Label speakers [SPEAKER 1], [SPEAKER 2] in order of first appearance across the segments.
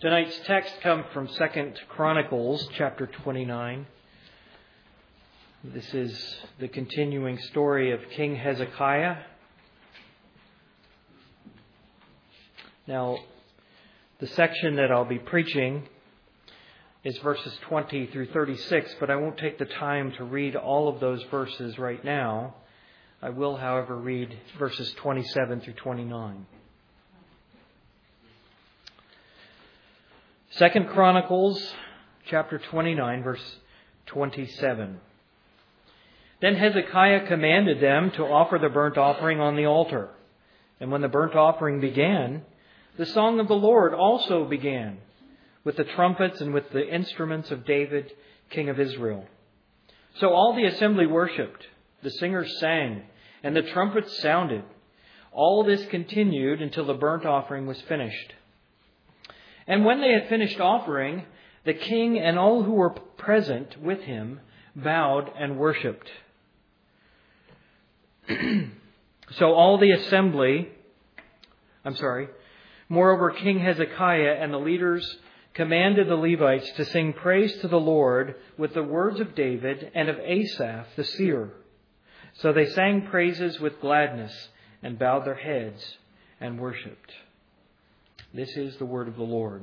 [SPEAKER 1] Tonight's text comes from 2 Chronicles chapter 29. This is the continuing story of King Hezekiah. Now, the section that I'll be preaching is verses 20 through 36, but I won't take the time to read all of those verses right now. I will, however, read verses 27 through 29. 2 Chronicles chapter 29, verse 27. Then Hezekiah commanded them to offer the burnt offering on the altar. And when the burnt offering began, the song of the Lord also began, with the trumpets and with the instruments of David, king of Israel. So all the assembly worshipped, the singers sang, and the trumpets sounded. All this continued until the burnt offering was finished. And when they had finished offering, the king and all who were present with him bowed and worshipped. Moreover, King Hezekiah and the leaders commanded the Levites to sing praise to the Lord with the words of David and of Asaph the seer. So they sang praises with gladness and bowed their heads and worshipped. This is the word of the Lord.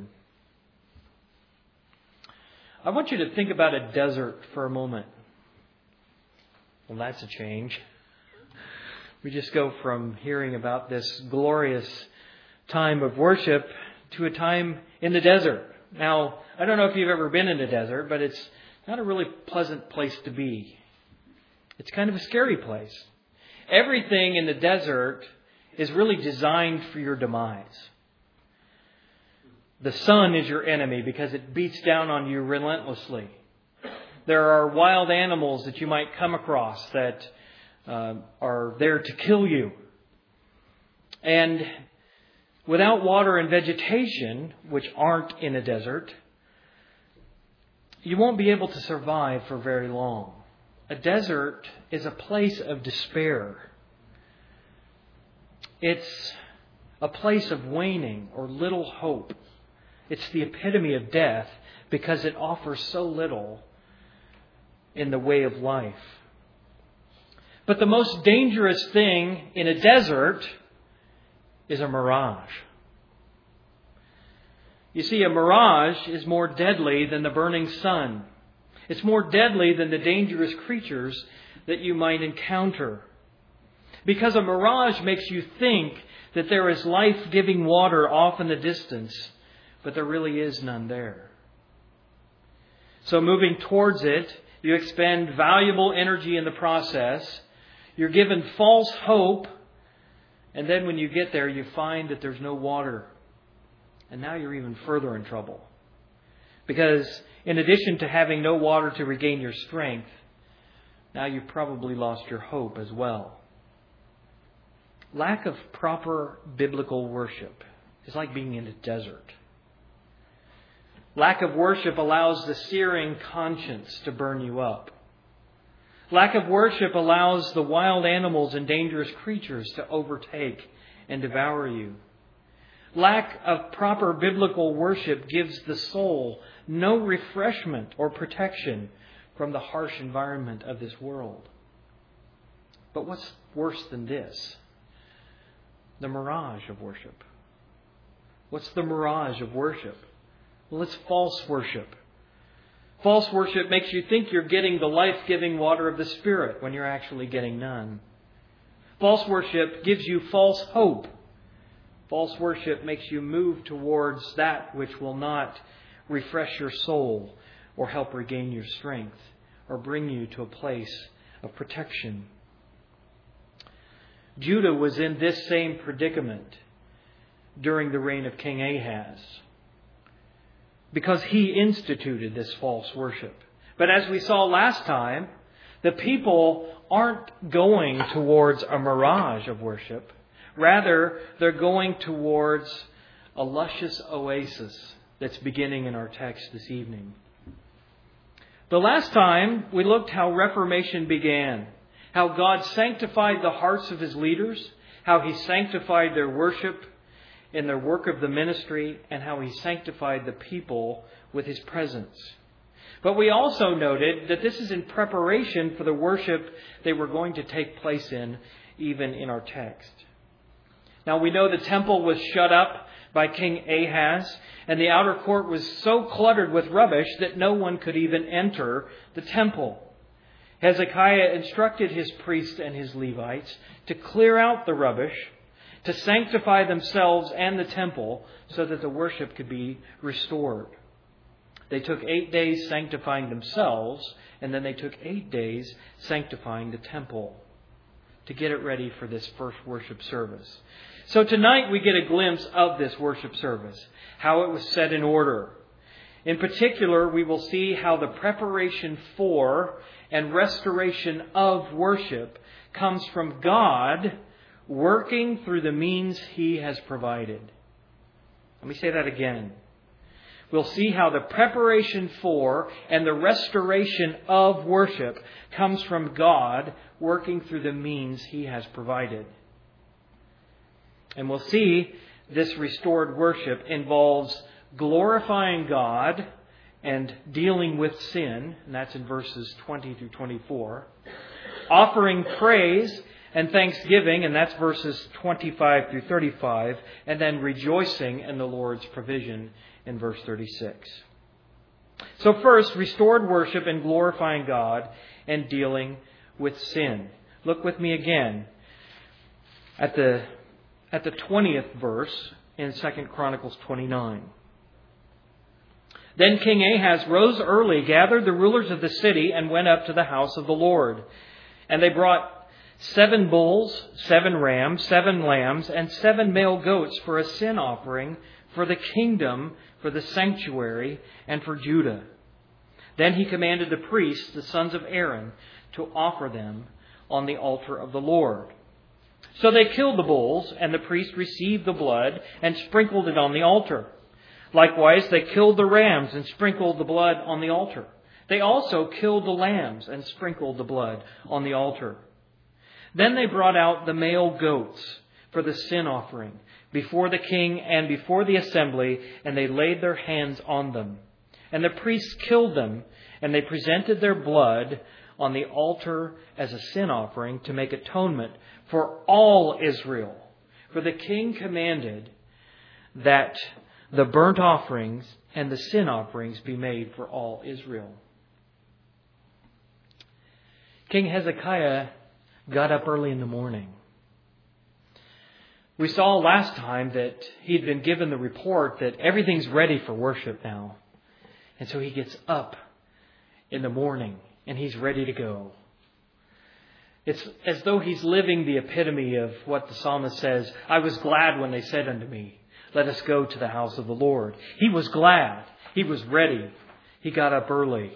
[SPEAKER 1] I want you to think about a desert for a moment. Well, that's a change. We just go from hearing about this glorious time of worship to a time in the desert. Now, I don't know if you've ever been in a desert, but it's not a really pleasant place to be. It's kind of a scary place. Everything in the desert is really designed for your demise. The sun is your enemy because it beats down on you relentlessly. There are wild animals that you might come across that are there to kill you. And without water and vegetation, which aren't in a desert, you won't be able to survive for very long. A desert is a place of despair. It's a place of waning or little hope. It's the epitome of death because it offers so little in the way of life. But the most dangerous thing in a desert is a mirage. You see, a mirage is more deadly than the burning sun. It's more deadly than the dangerous creatures that you might encounter. Because a mirage makes you think that there is life-giving water off in the distance, but there really is none there. So moving towards it, you expend valuable energy in the process. You're given false hope. And then when you get there, you find that there's no water. And now you're even further in trouble. Because in addition to having no water to regain your strength, now you've probably lost your hope as well. Lack of proper biblical worship is like being in a desert. Lack of worship allows the searing conscience to burn you up. Lack of worship allows the wild animals and dangerous creatures to overtake and devour you. Lack of proper biblical worship gives the soul no refreshment or protection from the harsh environment of this world. But what's worse than this? The mirage of worship. What's the mirage of worship? Well, it's false worship. False worship makes you think you're getting the life-giving water of the Spirit when you're actually getting none. False worship gives you false hope. False worship makes you move towards that which will not refresh your soul or help regain your strength or bring you to a place of protection. Judah was in this same predicament during the reign of King Ahaz, because he instituted this false worship. But as we saw last time, the people aren't going towards a mirage of worship. Rather, they're going towards a luscious oasis that's beginning in our text this evening. The last time we looked how Reformation began, how God sanctified the hearts of His leaders, how He sanctified their worship, in their work of the ministry and how He sanctified the people with His presence. But we also noted that this is in preparation for the worship they were going to take place in, even in our text. Now we know the temple was shut up by King Ahaz, and the outer court was so cluttered with rubbish that no one could even enter the temple. Hezekiah instructed his priests and his Levites to clear out the rubbish, to sanctify themselves and the temple so that the worship could be restored. They took 8 days sanctifying themselves, and then they took 8 days sanctifying the temple to get it ready for this first worship service. So tonight we get a glimpse of this worship service, how it was set in order. In particular, we will see how the preparation for and restoration of worship comes from God working through the means He has provided. Let me say that again. We'll see how the preparation for and the restoration of worship comes from God working through the means He has provided. And we'll see this restored worship involves glorifying God and dealing with sin, and that's in verses 20 through 24. Offering praise and thanksgiving, and that's verses 25 through 35. And then rejoicing in the Lord's provision in verse 36. So first, restored worship and glorifying God and dealing with sin. Look with me again at the 20th verse in 2 Chronicles 29. Then King Ahaz rose early, gathered the rulers of the city, and went up to the house of the Lord. And they brought 7 bulls, 7 rams, 7 lambs, and 7 male goats for a sin offering for the kingdom, for the sanctuary, and for Judah. Then he commanded the priests, the sons of Aaron, to offer them on the altar of the Lord. So they killed the bulls, and the priests received the blood and sprinkled it on the altar. Likewise, they killed the rams and sprinkled the blood on the altar. They also killed the lambs and sprinkled the blood on the altar. Then they brought out the male goats for the sin offering before the king and before the assembly, and they laid their hands on them. And the priests killed them, and they presented their blood on the altar as a sin offering to make atonement for all Israel. For the king commanded that the burnt offerings and the sin offerings be made for all Israel. King Hezekiah got up early in the morning. We saw last time that he'd been given the report that everything's ready for worship now. And so he gets up in the morning and he's ready to go. It's as though he's living the epitome of what the psalmist says, I was glad when they said unto me, let us go to the house of the Lord. He was glad. He was ready. He got up early.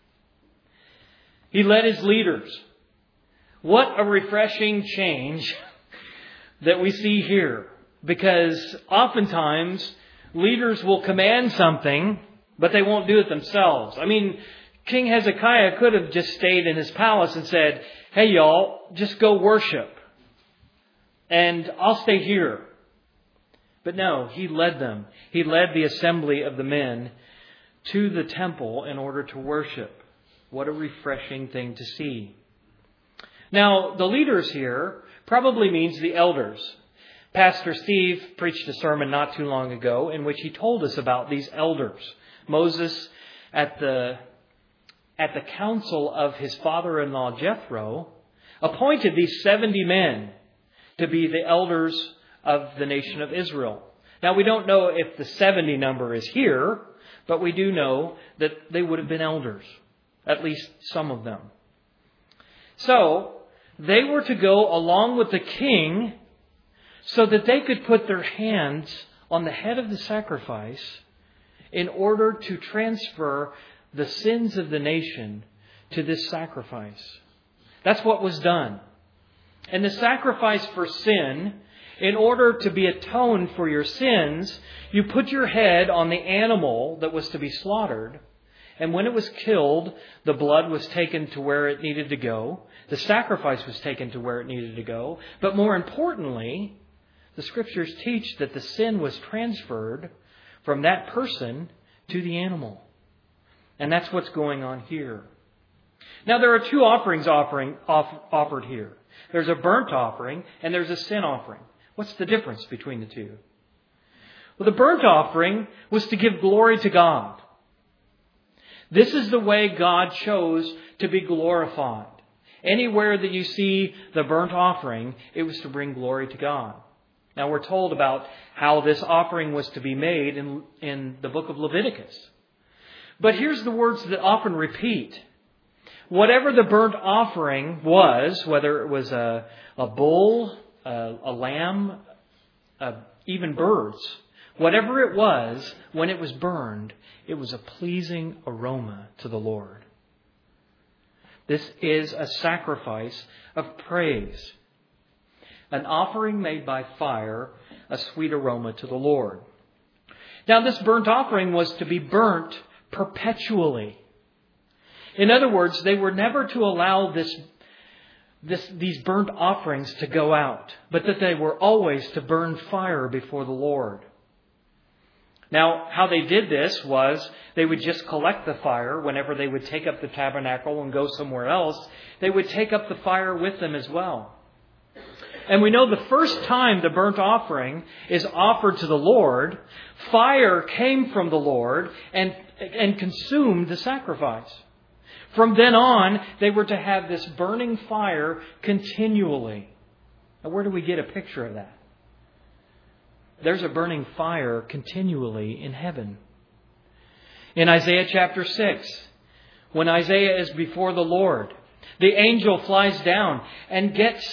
[SPEAKER 1] He led his leaders. What a refreshing change that we see here. Because oftentimes leaders will command something, but they won't do it themselves. I mean, King Hezekiah could have just stayed in his palace and said, hey y'all, just go worship. And I'll stay here. But no, he led them. He led the assembly of the men to the temple in order to worship. What a refreshing thing to see. Now, the leaders here probably means the elders. Pastor Steve preached a sermon not too long ago in which he told us about these elders. Moses, at the council of his father-in-law Jethro, appointed these 70 men to be the elders of the nation of Israel. Now, we don't know if the 70 number is here, but we do know that they would have been elders, at least some of them. So, they were to go along with the king so that they could put their hands on the head of the sacrifice in order to transfer the sins of the nation to this sacrifice. That's what was done. And the sacrifice for sin, in order to be atoned for your sins, you put your head on the animal that was to be slaughtered. And when it was killed, the blood was taken to where it needed to go. The sacrifice was taken to where it needed to go. But more importantly, The Scriptures teach that the sin was transferred from that person to the animal. And that's what's going on here. Now, there are two offerings offered here. There's a burnt offering and there's a sin offering. What's the difference between the two? Well, the burnt offering was to give glory to God. This is the way God chose to be glorified. Anywhere that you see the burnt offering, it was to bring glory to God. Now, we're told about how this offering was to be made in the book of Leviticus. But here's the words that often repeat. Whatever the burnt offering was, whether it was a bull, a lamb, even birds, whatever it was, when it was burned, it was a pleasing aroma to the Lord. This is a sacrifice of praise. An offering made by fire, a sweet aroma to the Lord. Now, this burnt offering was to be burnt perpetually. In other words, they were never to allow these burnt offerings to go out, but that they were always to burn fire before the Lord. Now, how they did this was they would just collect the fire whenever they would take up the tabernacle and go somewhere else. They would take up the fire with them as well. And we know the first time the burnt offering is offered to the Lord, fire came from the Lord and consumed the sacrifice. From then on, they were to have this burning fire continually. Now, where do we get a picture of that? There's a burning fire continually in heaven. In Isaiah chapter 6, when Isaiah is before the Lord, the angel flies down and gets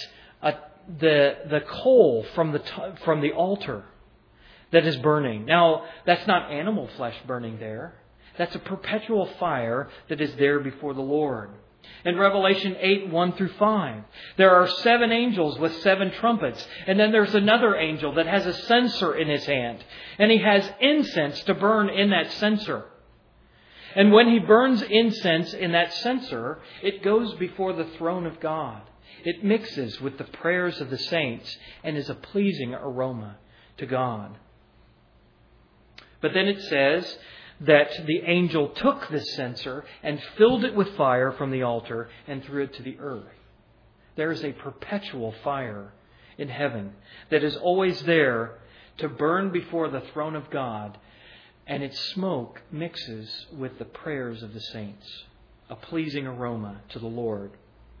[SPEAKER 1] the coal from the altar that is burning. Now, that's not animal flesh burning there. That's a perpetual fire that is there before the Lord. In Revelation 8, 1 through 5, there are 7 angels with 7 trumpets. And then there's another angel that has a censer in his hand. And he has incense to burn in that censer. And when he burns incense in that censer, it goes before the throne of God. It mixes with the prayers of the saints and is a pleasing aroma to God. But then it says that the angel took this censer and filled it with fire from the altar and threw it to the earth. There is a perpetual fire in heaven that is always there to burn before the throne of God, and its smoke mixes with the prayers of the saints, a pleasing aroma to the Lord.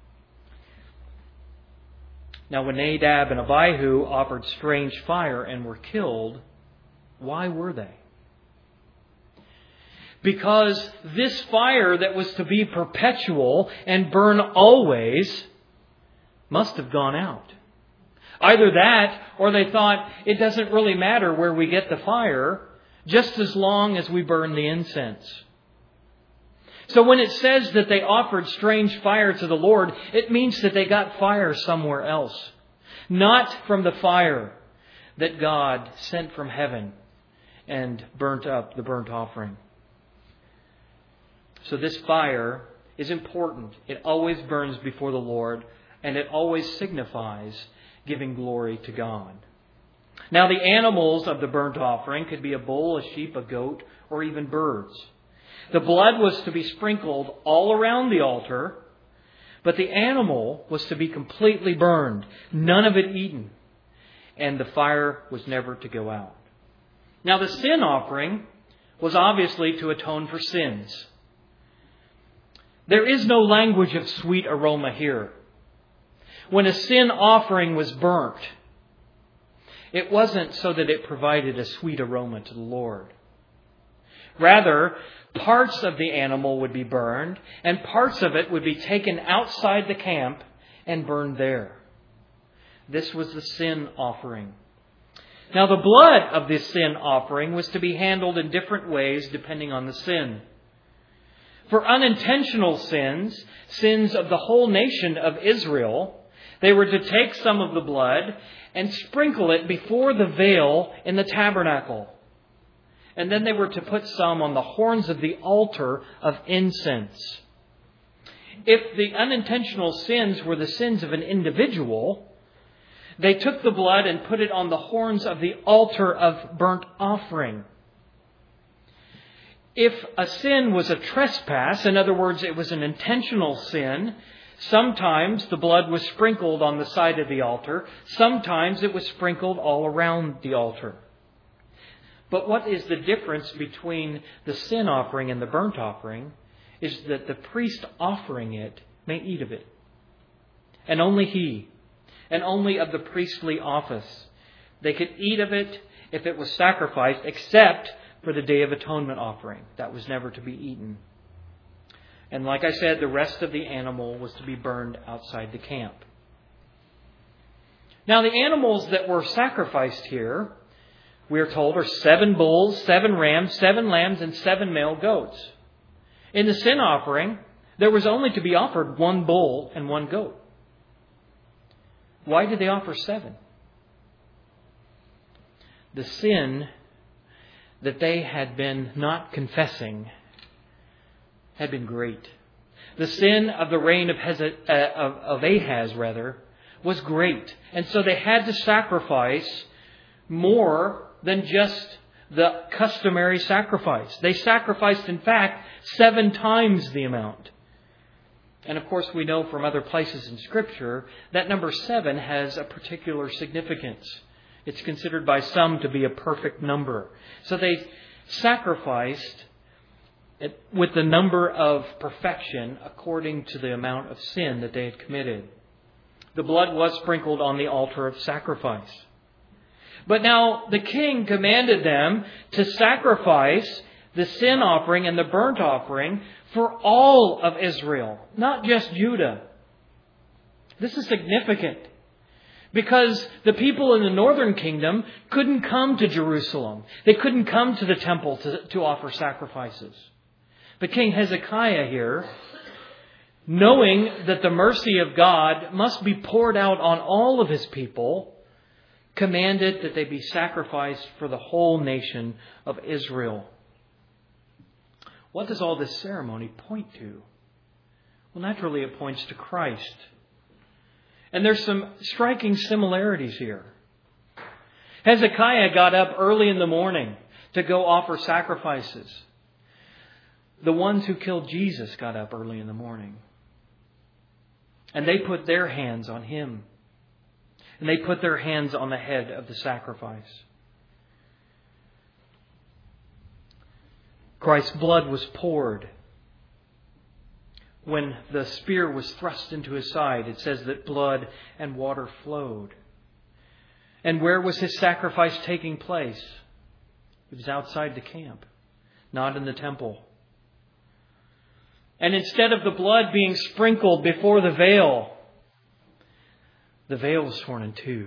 [SPEAKER 1] Now, when Nadab and Abihu offered strange fire and were killed, why were they? Because this fire that was to be perpetual and burn always must have gone out. Either that, or they thought it doesn't really matter where we get the fire, just as long as we burn the incense. So when it says that they offered strange fire to the Lord, it means that they got fire somewhere else. Not from the fire that God sent from heaven and burnt up the burnt offering. So this fire is important. It always burns before the Lord, and it always signifies giving glory to God. Now, the animals of the burnt offering could be a bull, a sheep, a goat, or even birds. The blood was to be sprinkled all around the altar, but the animal was to be completely burned, none of it eaten, and the fire was never to go out. Now, the sin offering was obviously to atone for sins. There is no language of sweet aroma here. When a sin offering was burnt, it wasn't so that it provided a sweet aroma to the Lord. Rather, parts of the animal would be burned, and parts of it would be taken outside the camp and burned there. This was the sin offering. Now, the blood of this sin offering was to be handled in different ways depending on the sin. For unintentional sins, sins of the whole nation of Israel, they were to take some of the blood and sprinkle it before the veil in the tabernacle. And then they were to put some on the horns of the altar of incense. If the unintentional sins were the sins of an individual, They took the blood and put it on the horns of the altar of burnt offering. If a sin was a trespass, in other words, it was an intentional sin, sometimes the blood was sprinkled on the side of the altar. Sometimes it was sprinkled all around the altar. But what is the difference between the sin offering and the burnt offering is that the priest offering it may eat of it. And only he, and only of the priestly office. They could eat of it if it was sacrificed, except for the Day of Atonement offering. That was never to be eaten. And like I said, the rest of the animal was to be burned outside the camp. Now, the animals that were sacrificed here, we are told, are 7 bulls, 7 rams, 7 lambs, and 7 male goats. In the sin offering, there was only to be offered 1 bull and 1 goat. Why did they offer 7? The sin that they had been not confessing had been great. The sin of the reign of Ahaz was great. And so they had to sacrifice more than just the customary sacrifice. They sacrificed, in fact, 7 times the amount. And of course, we know from other places in Scripture that number 7 has a particular significance. It's considered by some to be a perfect number. So they sacrificed it with the number of perfection according to the amount of sin that they had committed. The blood was sprinkled on the altar of sacrifice. But now the king commanded them to sacrifice the sin offering and the burnt offering for all of Israel, not just Judah. This is significant because the people in the northern kingdom couldn't come to Jerusalem. They couldn't come to the temple to offer sacrifices. But King Hezekiah here, knowing that the mercy of God must be poured out on all of his people, commanded that they be sacrificed for the whole nation of Israel. What does all this ceremony point to? Well, naturally it points to Christ. And there's some striking similarities here. Hezekiah got up early in the morning to go offer sacrifices. The ones who killed Jesus got up early in the morning. And they put their hands on him. And they put their hands on the head of the sacrifice. Christ's blood was poured. When the spear was thrust into his side, it says that blood and water flowed. And where was his sacrifice taking place? It was outside the camp, not in the temple. And instead of the blood being sprinkled before the veil was torn in two,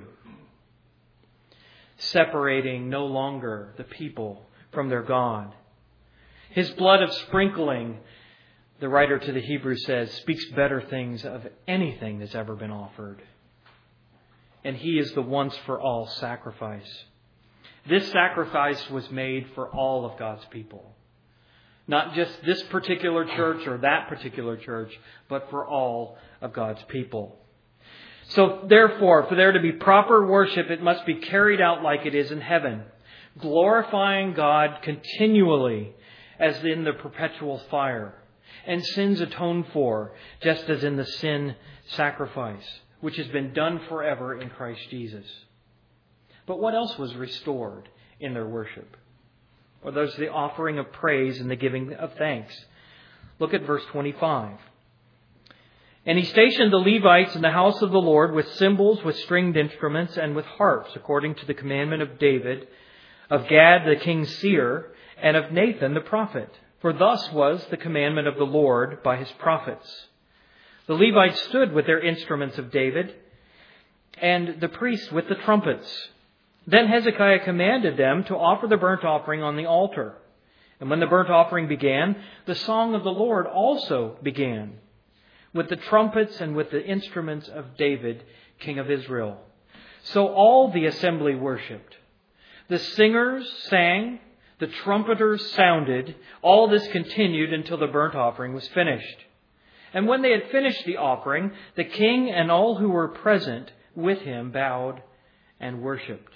[SPEAKER 1] separating no longer the people from their God. His blood of sprinkling, the writer to the Hebrews says, speaks better things of anything that's ever been offered. And He is the once for all sacrifice. This sacrifice was made for all of God's people. Not just this particular church or that particular church, but for all of God's people. So therefore, for there to be proper worship, it must be carried out like it is in heaven, glorifying God continually as in the perpetual fire, and sins atoned for, just as in the sin sacrifice, which has been done forever in Christ Jesus. But what else was restored in their worship? Well, there's the offering of praise and the giving of thanks. Look at verse 25. And he stationed the Levites in the house of the Lord with cymbals, with stringed instruments, and with harps, according to the commandment of David, of Gad the king's seer, and of Nathan the prophet. For thus was the commandment of the Lord by his prophets. The Levites stood with their instruments of David, and the priests with the trumpets. Then Hezekiah commanded them to offer the burnt offering on the altar. And when the burnt offering began, the song of the Lord also began, with the trumpets and with the instruments of David, king of Israel. So all the assembly worshipped. The singers sang, the trumpeters sounded. All this continued until the burnt offering was finished. And when they had finished the offering, the king and all who were present with him bowed and worshipped.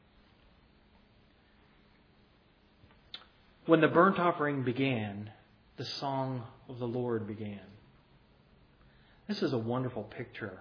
[SPEAKER 1] When the burnt offering began, the song of the Lord began. This is a wonderful picture.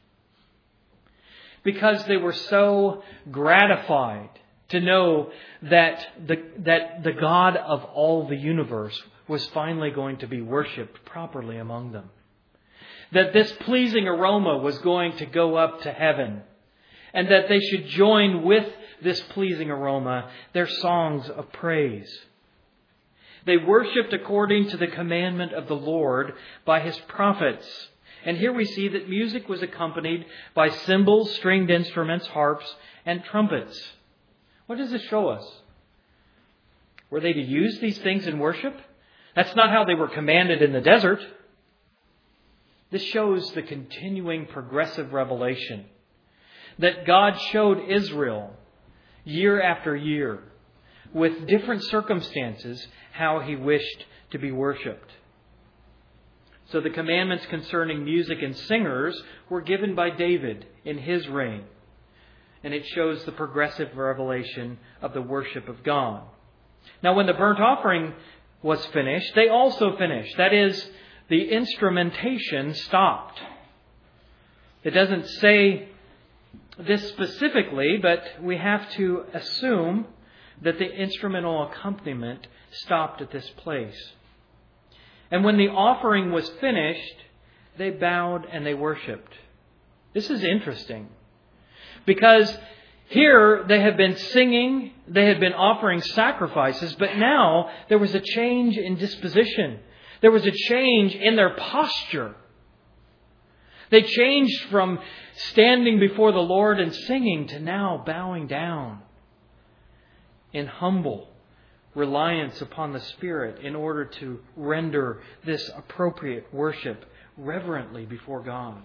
[SPEAKER 1] Because they were so gratified to know that the God of all the universe was finally going to be worshipped properly among them. That this pleasing aroma was going to go up to heaven. And that they should join with this pleasing aroma their songs of praise. They worshipped according to the commandment of the Lord by His prophets. And here we see that music was accompanied by cymbals, stringed instruments, harps, and trumpets. What does this show us? Were they to use these things in worship? That's not how they were commanded in the desert. This shows the continuing progressive revelation that God showed Israel year after year with different circumstances how He wished to be worshipped. So the commandments concerning music and singers were given by David in his reign. And it shows the progressive revelation of the worship of God. Now when the burnt offering was finished, they also finished. That is, the instrumentation stopped. It doesn't say this specifically, but we have to assume that the instrumental accompaniment stopped at this place. And when the offering was finished, they bowed and they worshipped. This is interesting. Because here they had been singing, they had been offering sacrifices, but now there was a change in disposition. There was a change in their posture. They changed from standing before the Lord and singing to now bowing down in humble reliance upon the Spirit in order to render this appropriate worship reverently before God.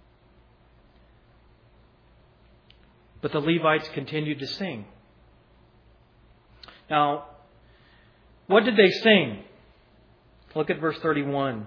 [SPEAKER 1] But the Levites continued to sing. Now, what did they sing? Look at verse 31.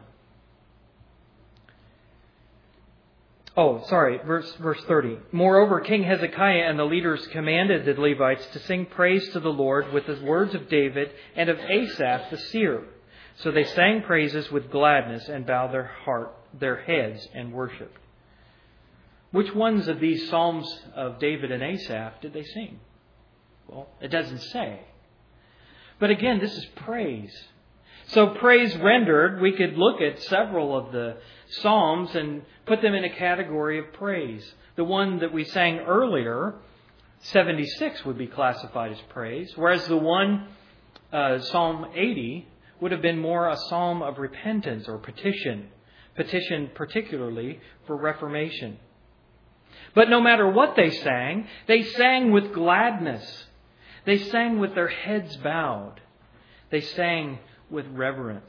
[SPEAKER 1] Verse 30. Moreover, King Hezekiah and the leaders commanded the Levites to sing praise to the Lord with the words of David and of Asaph the seer. So they sang praises with gladness and bowed their heads and worshipped. Which ones of these psalms of David and Asaph did they sing? Well, it doesn't say. But again, this is praise. So praise rendered, we could look at several of the psalms and put them in a category of praise. The one that we sang earlier, 76, would be classified as praise, whereas the one, Psalm 80, would have been more a psalm of repentance or petition particularly for reformation. But no matter what they sang with gladness. They sang with their heads bowed. They sang with reverence.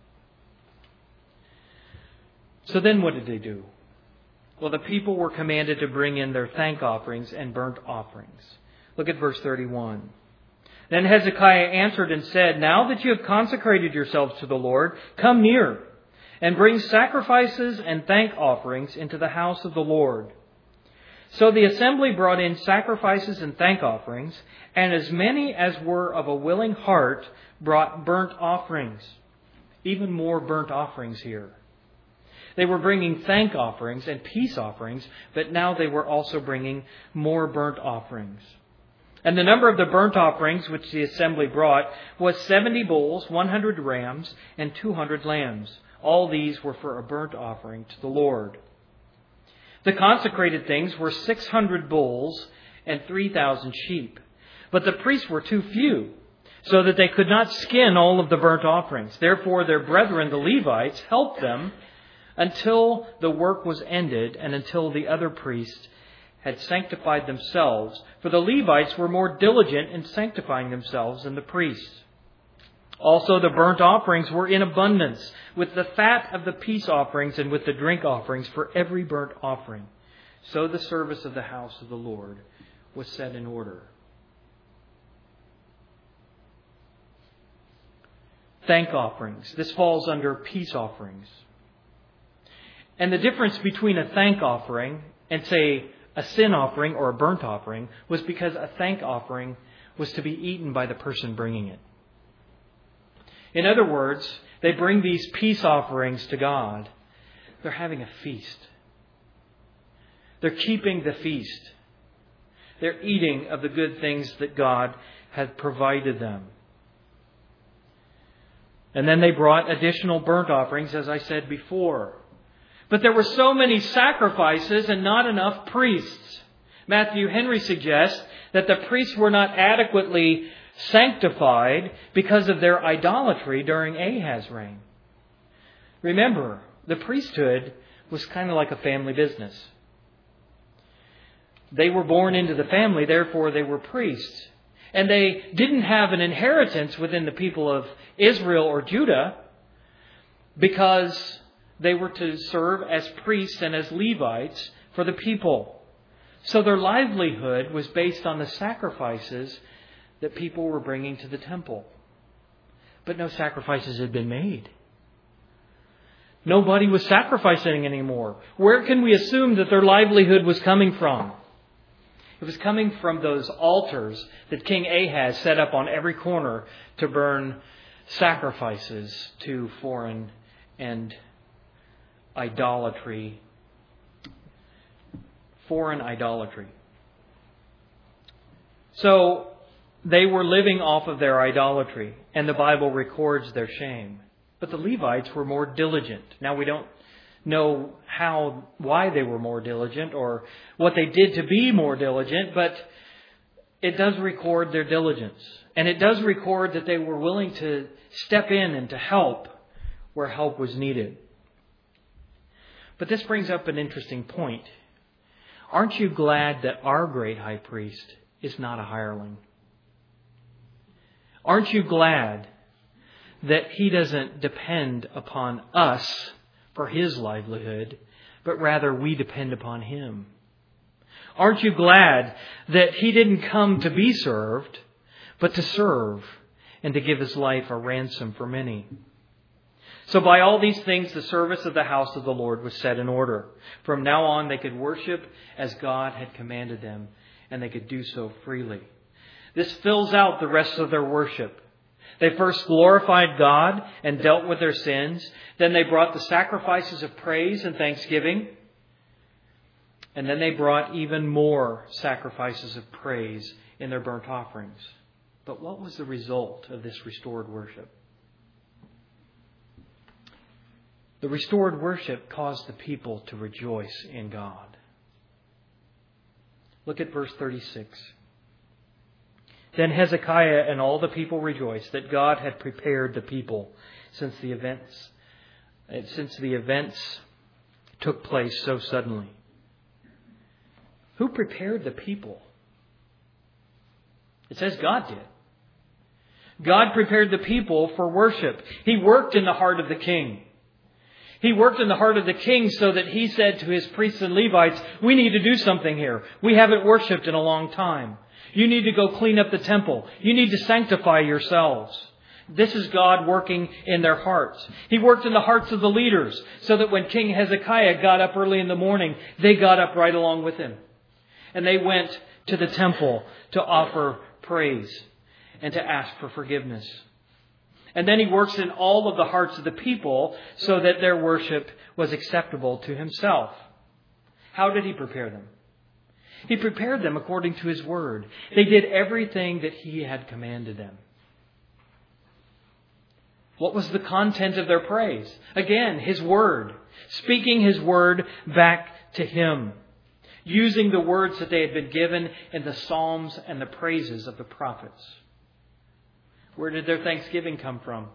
[SPEAKER 1] So then what did they do? Well, the people were commanded to bring in their thank offerings and burnt offerings. Look at verse 31. Then Hezekiah answered and said, "Now that you have consecrated yourselves to the Lord, come near and bring sacrifices and thank offerings into the house of the Lord." So the assembly brought in sacrifices and thank offerings, and as many as were of a willing heart brought burnt offerings. Even more burnt offerings here. They were bringing thank offerings and peace offerings, but now they were also bringing more burnt offerings. And the number of the burnt offerings which the assembly brought was 70 bulls, 100 rams, and 200 lambs. All these were for a burnt offering to the Lord. The consecrated things were 600 bulls and 3,000 sheep. But the priests were too few, so that they could not skin all of the burnt offerings. Therefore their brethren, the Levites, helped them until the work was ended and until the other priests had sanctified themselves. For the Levites were more diligent in sanctifying themselves than the priests. Also the burnt offerings were in abundance, with the fat of the peace offerings and with the drink offerings for every burnt offering. So the service of the house of the Lord was set in order. Thank offerings. This falls under peace offerings. And the difference between a thank offering and, say, a sin offering or a burnt offering was because a thank offering was to be eaten by the person bringing it. In other words, they bring these peace offerings to God. They're having a feast. They're keeping the feast. They're eating of the good things that God had provided them. And then they brought additional burnt offerings, as I said before. But there were so many sacrifices and not enough priests. Matthew Henry suggests that the priests were not adequately sanctified because of their idolatry during Ahaz's reign. Remember, the priesthood was kind of like a family business. They were born into the family, therefore they were priests. And they didn't have an inheritance within the people of Israel or Judah because they were to serve as priests and as Levites for the people. So their livelihood was based on the sacrifices that people were bringing to the temple. But no sacrifices had been made. Nobody was sacrificing anymore. Where can we assume that their livelihood was coming from? It was coming from those altars that King Ahaz set up on every corner to burn sacrifices to foreign and idolatry. Foreign idolatry. So they were living off of their idolatry, and the Bible records their shame. But the Levites were more diligent. Now we don't know why they were more diligent or what they did to be more diligent, but it does record their diligence. And it does record that they were willing to step in and to help where help was needed. But this brings up an interesting point. Aren't you glad that our great high priest is not a hireling? Aren't you glad that he doesn't depend upon us for his livelihood, but rather we depend upon him? Aren't you glad that he didn't come to be served, but to serve and to give his life a ransom for many? So by all these things, the service of the house of the Lord was set in order. From now on, they could worship as God had commanded them, and they could do so freely. This fills out the rest of their worship. They first glorified God and dealt with their sins. Then they brought the sacrifices of praise and thanksgiving. And then they brought even more sacrifices of praise in their burnt offerings. But what was the result of this restored worship? The restored worship caused the people to rejoice in God. Look at verse 36. Then Hezekiah and all the people rejoiced that God had prepared the people since the events took place so suddenly. Who prepared the people? It says God did. God prepared the people for worship. He worked in the heart of the king. He worked in the heart of the king so that he said to his priests and Levites, we need to do something here. We haven't worshipped in a long time. You need to go clean up the temple. You need to sanctify yourselves. This is God working in their hearts. He worked in the hearts of the leaders so that when King Hezekiah got up early in the morning, they got up right along with him. And they went to the temple to offer praise and to ask for forgiveness. And then he works in all of the hearts of the people so that their worship was acceptable to himself. How did he prepare them? He prepared them according to his word. They did everything that he had commanded them. What was the content of their praise? Again, his word. Speaking his word back to him. Using the words that they had been given in the Psalms and the praises of the prophets. Where did their thanksgiving come from?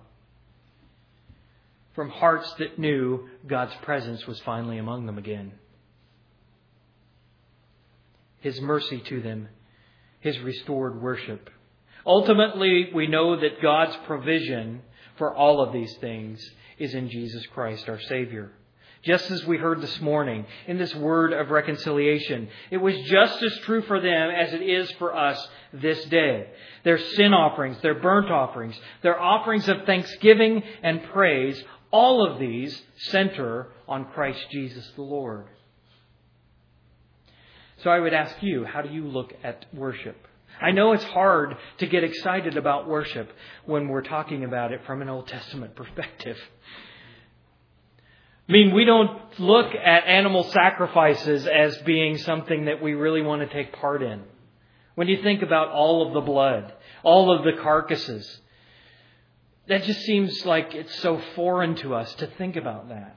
[SPEAKER 1] From hearts that knew God's presence was finally among them again. His mercy to them, His restored worship. Ultimately, we know that God's provision for all of these things is in Jesus Christ, our Savior. Just as we heard this morning in this word of reconciliation, it was just as true for them as it is for us this day. Their sin offerings, their burnt offerings, their offerings of thanksgiving and praise, all of these center on Christ Jesus the Lord. So I would ask you, how do you look at worship? I know it's hard to get excited about worship when we're talking about it from an Old Testament perspective. I mean, we don't look at animal sacrifices as being something that we really want to take part in. When you think about all of the blood, all of the carcasses, that just seems like it's so foreign to us to think about that.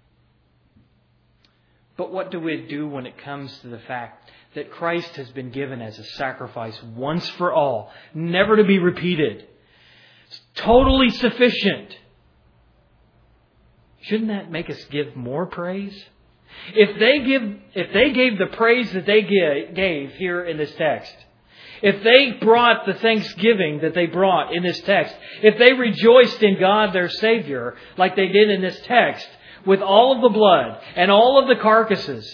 [SPEAKER 1] But what do we do when it comes to the fact that Christ has been given as a sacrifice once for all, never to be repeated? It's totally sufficient. Shouldn't that make us give more praise? If they gave the praise that they gave here in this text, if they brought the thanksgiving that they brought in this text, if they rejoiced in God their Savior like they did in this text, with all of the blood and all of the carcasses,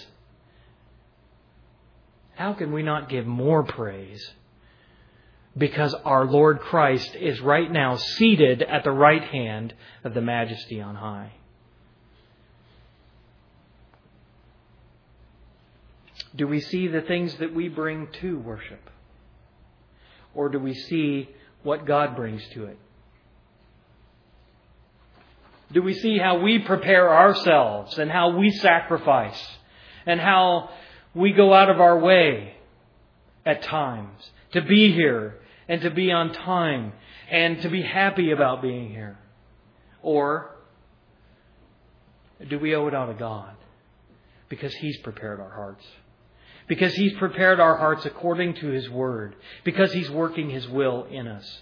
[SPEAKER 1] how can we not give more praise? Because our Lord Christ is right now seated at the right hand of the Majesty on high. Do we see the things that we bring to worship? Or do we see what God brings to it? Do we see how we prepare ourselves and how we sacrifice and how we go out of our way at times to be here and to be on time and to be happy about being here? Or do we owe it all to God because He's prepared our hearts? Because He's prepared our hearts according to His Word. Because He's working His will in us.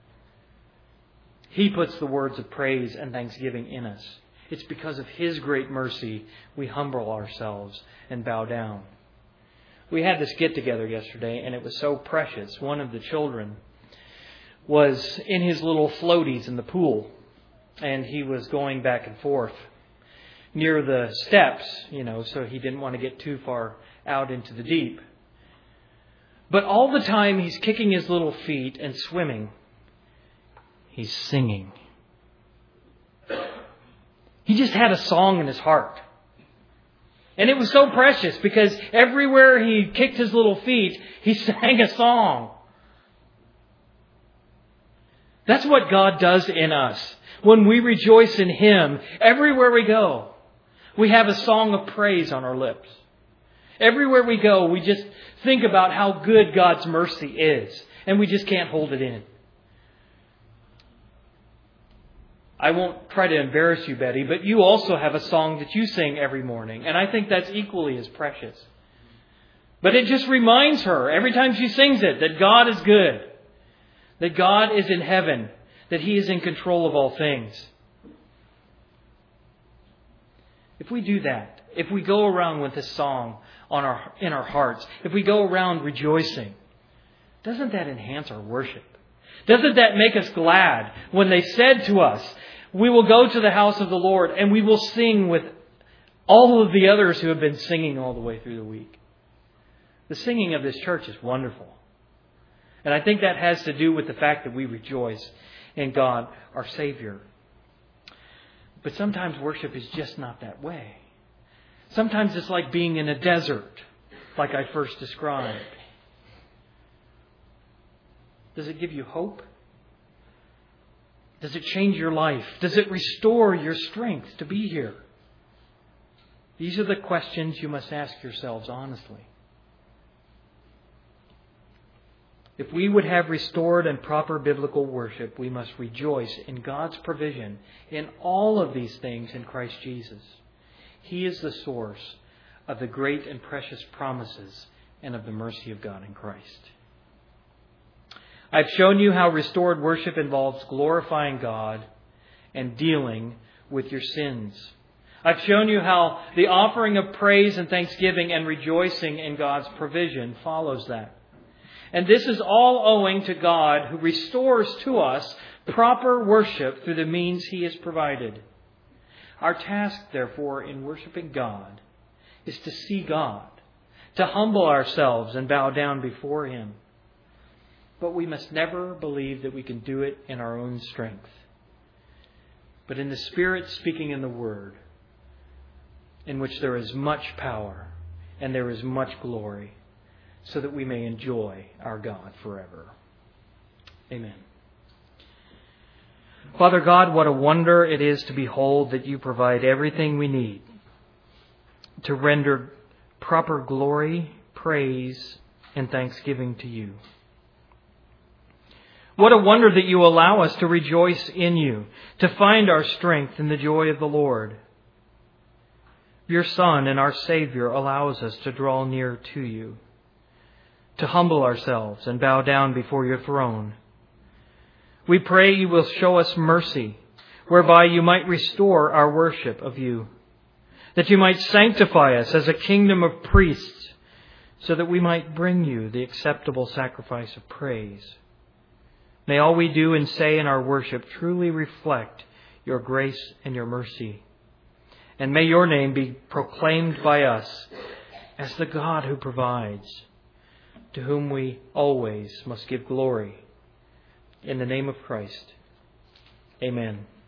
[SPEAKER 1] He puts the words of praise and thanksgiving in us. It's because of His great mercy we humble ourselves and bow down. We had this get-together yesterday, and it was so precious. One of the children was in his little floaties in the pool, and he was going back and forth near the steps, so he didn't want to get too far out into the deep. But all the time he's kicking his little feet and swimming, he's singing. He just had a song in his heart. And it was so precious because everywhere he kicked his little feet, he sang a song. That's what God does in us. When we rejoice in Him, everywhere we go, we have a song of praise on our lips. Everywhere we go, we just think about how good God's mercy is. And we just can't hold it in. I won't try to embarrass you, Betty, but you also have a song that you sing every morning. And I think that's equally as precious. But it just reminds her, every time she sings it, that God is good. That God is in heaven. That He is in control of all things. If we do that, if we go around with this song in our hearts, if we go around rejoicing, doesn't that enhance our worship? Doesn't that make us glad when they said to us, we will go to the house of the Lord and we will sing with all of the others who have been singing all the way through the week? The singing of this church is wonderful. And I think that has to do with the fact that we rejoice in God, our Savior. But sometimes worship is just not that way. Sometimes it's like being in a desert, like I first described. Does it give you hope? Does it change your life? Does it restore your strength to be here? These are the questions you must ask yourselves honestly. If we would have restored and proper biblical worship, we must rejoice in God's provision in all of these things in Christ Jesus. He is the source of the great and precious promises and of the mercy of God in Christ. I've shown you how restored worship involves glorifying God and dealing with your sins. I've shown you how the offering of praise and thanksgiving and rejoicing in God's provision follows that. And this is all owing to God who restores to us proper worship through the means He has provided. Our task, therefore, in worshiping God is to see God, to humble ourselves and bow down before Him. But we must never believe that we can do it in our own strength, but in the Spirit speaking in the Word, in which there is much power and there is much glory, so that we may enjoy our God forever. Amen. Father God, what a wonder it is to behold that you provide everything we need to render proper glory, praise, and thanksgiving to you. What a wonder that you allow us to rejoice in you, to find our strength in the joy of the Lord. Your Son and our Savior allows us to draw near to you, to humble ourselves and bow down before your throne. We pray you will show us mercy, whereby you might restore our worship of you, that you might sanctify us as a kingdom of priests, so that we might bring you the acceptable sacrifice of praise. May all we do and say in our worship truly reflect your grace and your mercy. And may your name be proclaimed by us as the God who provides, to whom we always must give glory. In the name of Christ. Amen.